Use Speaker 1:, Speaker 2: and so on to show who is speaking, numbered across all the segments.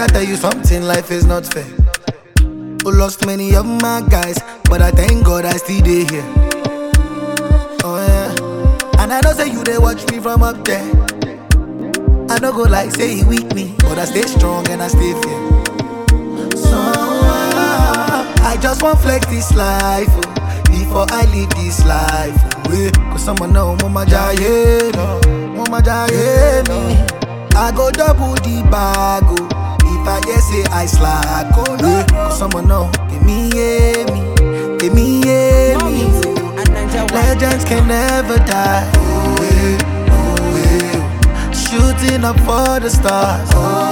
Speaker 1: I tell you something, life is not fair. Who lost many of my guys, but I thank God I still dey here. Oh yeah, and I know say you they watch me from up there. I don't go like say he weak me, but I stay strong and I stay fair. So I just want flex this life before I leave this life. Cause someone know mama jaye me. I go double the bag if I just say I slack. Cause someone know give me. Legends can never die. Shooting up for the stars.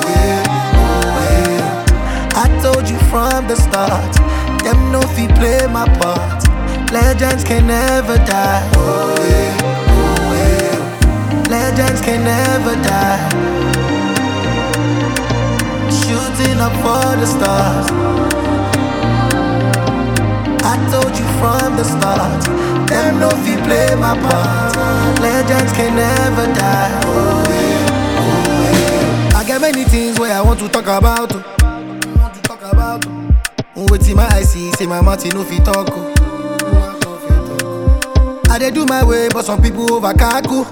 Speaker 1: I told you from the start, them no fi play my part. Legends can never die. Legends can never die. Shooting up for the stars. I told you from the start, them no fi play my part. Legends can never die. I got many things where I want to talk about. Waiting my eyes see, say my mouth no fit talk. I dey do my way, but some people over kaku.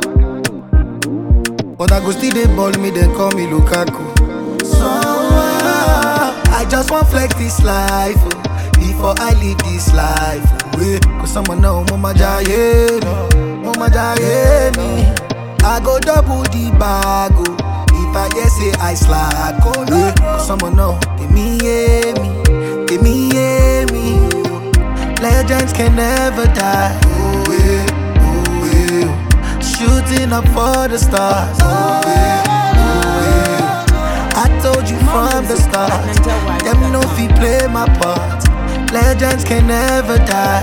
Speaker 1: But I go still dey ball me, then call me Lukaku. So I just want flex this life before I leave this life. Cause someone know mama jaye me. I go double the bag if I just say I slack. Cause someone know give me. Legends can never die. Shooting up for the stars. I told you from the start, them no fi play my part. Legends can never die.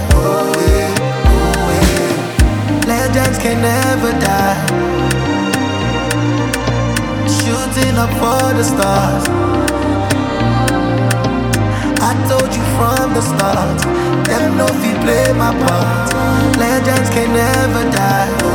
Speaker 1: Legends can never die. Shooting up for the stars. I told you from the start, them no fi play my part. Legends can never die.